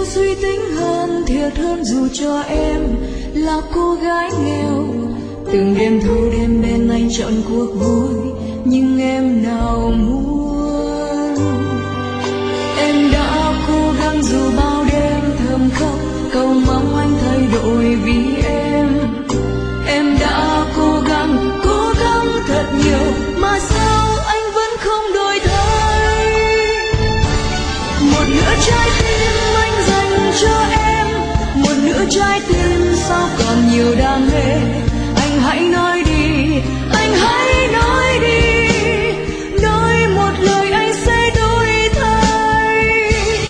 yêu suy tính hơn, thiệt hơn dù cho em là cô gái nghèo. Từng đêm thâu đêm bên anh chọn cuộc vui, nhưng em nào muốn. Em đã cố gắng dù bao đêm thầm khóc, cầu mong anh thay đổi vì em. Em đã cố gắng thật nhiều, mà sao anh vẫn không đổi thay. Một nửa trái tim anh dành cho em, một nửa trái tim sao còn nhiều đam mê. Anh hãy nói đi, anh hãy